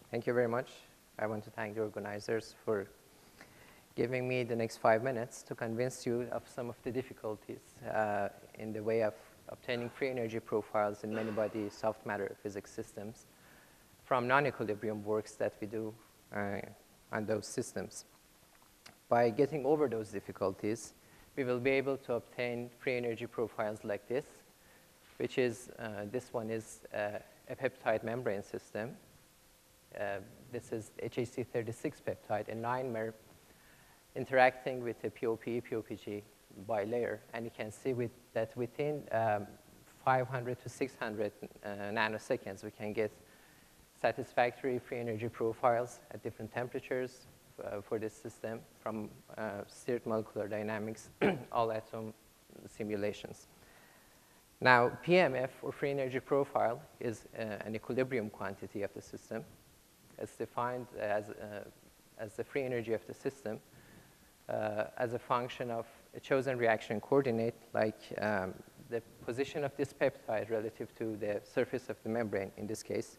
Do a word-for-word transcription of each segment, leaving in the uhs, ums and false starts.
Thank you very much. I want to thank the organizers for giving me the next five minutes to convince you of some of the difficulties uh, in the way of obtaining free energy profiles in many-body soft matter physics systems from non-equilibrium works that we do uh, on those systems. By getting over those difficulties, we will be able to obtain free energy profiles like this, which is, uh, this one is uh, a peptide membrane system. Uh, this is H A C thirty-six peptide, a nine mer interacting with a P O P E, P O P G bilayer. And you can see with that within um, five hundred to six hundred uh, nanoseconds, we can get satisfactory free energy profiles at different temperatures uh, for this system from uh, stirred molecular dynamics, all atom simulations. Now, P M F, or free energy profile, is uh, an equilibrium quantity of the system. It's defined as, uh, as the free energy of the system uh, as a function of a chosen reaction coordinate, like um, the position of this peptide relative to the surface of the membrane in this case.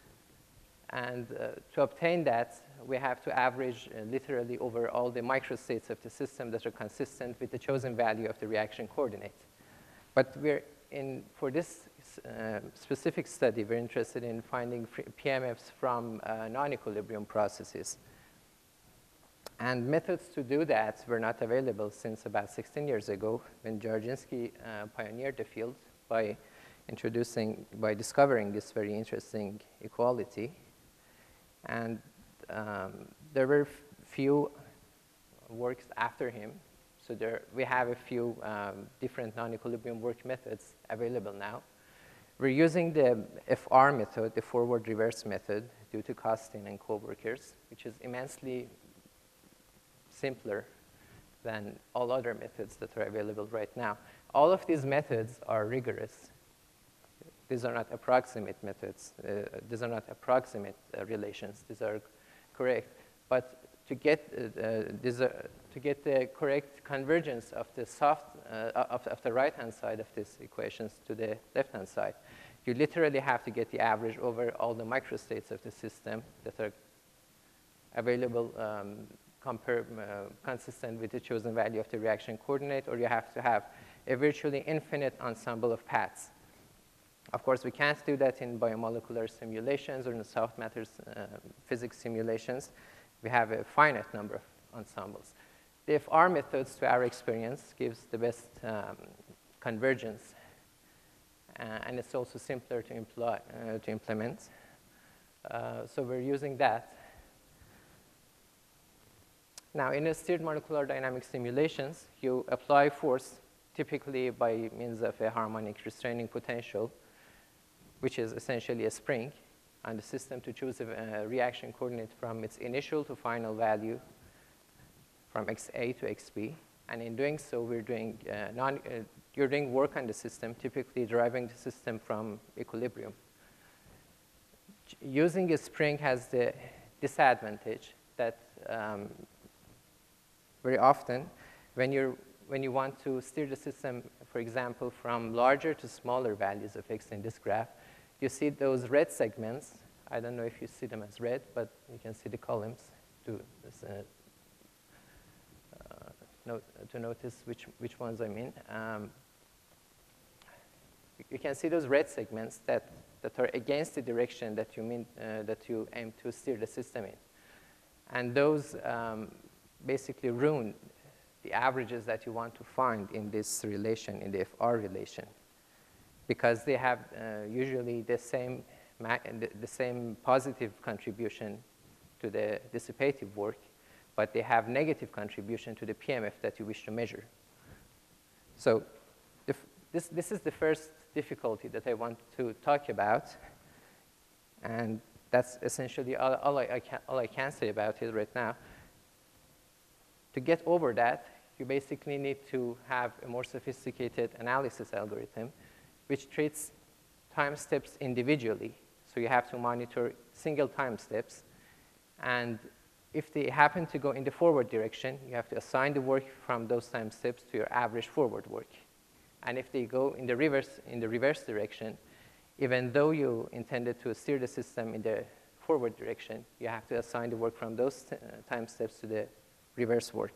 And uh, to obtain that, we have to average uh, literally over all the microstates of the system that are consistent with the chosen value of the reaction coordinate. But we're in, for this uh, specific study, we're interested in finding P M Fs from uh, non-equilibrium processes. And methods to do that were not available since about sixteen years ago, when Dzerzhinsky uh, pioneered the field by introducing, by discovering this very interesting equality. And um, there were few works after him. So there, we have a few um, different non-equilibrium work methods available now. We're using the F R method, the forward-reverse method, due to Costin and co-workers, which is immensely simpler than all other methods that are available right now. All of these methods are rigorous. These are not approximate methods. Uh, these are not approximate uh, relations. These are correct. But to get, uh, uh, these are, to get the correct convergence of the soft, uh, of, of the right-hand side of these equations to the left-hand side, you literally have to get the average over all the microstates of the system that are available, um, compare, uh, consistent with the chosen value of the reaction coordinate, or you have to have a virtually infinite ensemble of paths. Of course, we can't do that in biomolecular simulations or in soft matter uh, physics simulations. We have a finite number of ensembles. The F R methods, to our experience, gives the best um, convergence, uh, and it's also simpler to, imply, uh, to implement. Uh, so we're using that. Now, in a stirred molecular dynamic simulations, you apply force, typically by means of a harmonic restraining potential, which is essentially a spring, on the system to choose a uh, reaction coordinate from its initial to final value, from X A to X B. And in doing so, we're doing, uh, non, uh, you're doing work on the system, typically deriving the system from equilibrium. Using a spring has the disadvantage that um, very often, when, you're, when you want to steer the system, for example, from larger to smaller values of X in this graph, you see those red segments. I don't know if you see them as red, but you can see the columns to, uh, uh, note, to notice which, which ones I mean. Um, you can see those red segments that, that are against the direction that you, mean, uh, that you aim to steer the system in. And those um, basically ruin the averages that you want to find in this relation, in the F R relation, because they have uh, usually the same, the, the same positive contribution to the dissipative work, but they have negative contribution to the P M F that you wish to measure. So this, this is the first difficulty that I want to talk about, and that's essentially all, all, I, I can, all I can say about it right now. To get over that, you basically need to have a more sophisticated analysis algorithm which treats time steps individually. So you have to monitor single time steps. And if they happen to go in the forward direction, you have to assign the work from those time steps to your average forward work. And if they go in the reverse, in the reverse direction, even though you intended to steer the system in the forward direction, you have to assign the work from those uh, time steps to the reverse work.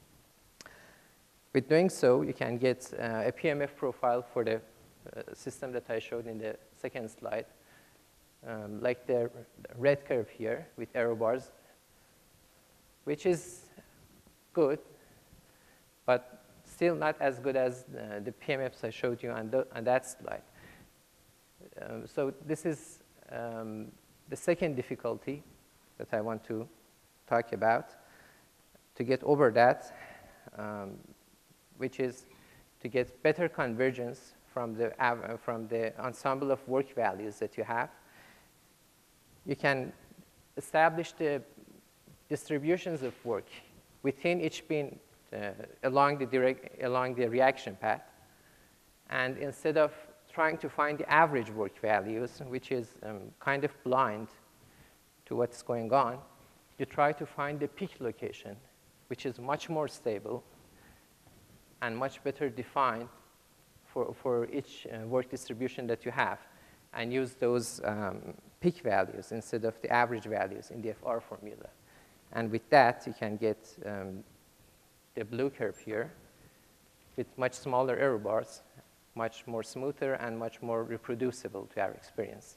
With doing so, you can get uh, a P M F profile for the uh, system that I showed in the second slide, um, like the red curve here with arrow bars, which is good, but still not as good as uh, the P M Fs I showed you on, the, on that slide. Um, so this is um, the second difficulty that I want to talk about. To get over that, um, which is to get better convergence from the, uh, from the ensemble of work values that you have, you can establish the distributions of work within each bin uh, along, the direct, along the reaction path. And instead of trying to find the average work values, which is um, kind of blind to what's going on, you try to find the peak location, which is much more stable and much better defined for, for each uh, work distribution that you have, and use those um, peak values instead of the average values in the F R formula. And with that, you can get um, the blue curve here with much smaller error bars, much more smoother and much more reproducible to our experience.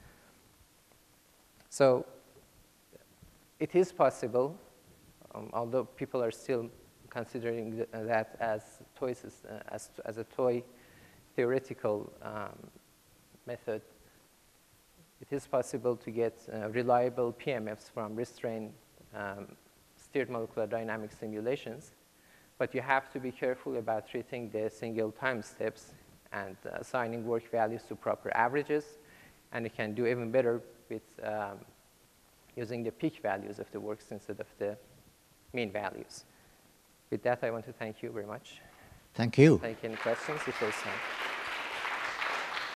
So it is possible, um, although people are still considering th that as, toys, uh, as, as a toy theoretical um, method, it is possible to get uh, reliable P M Fs from restrained um, steered molecular dynamic simulations, but you have to be careful about treating the single time steps and uh, assigning work values to proper averages, and you can do even better with um, using the peak values of the works instead of the mean values. With that, I want to thank you very much. Thank you. Thank you. Any questions if there's some.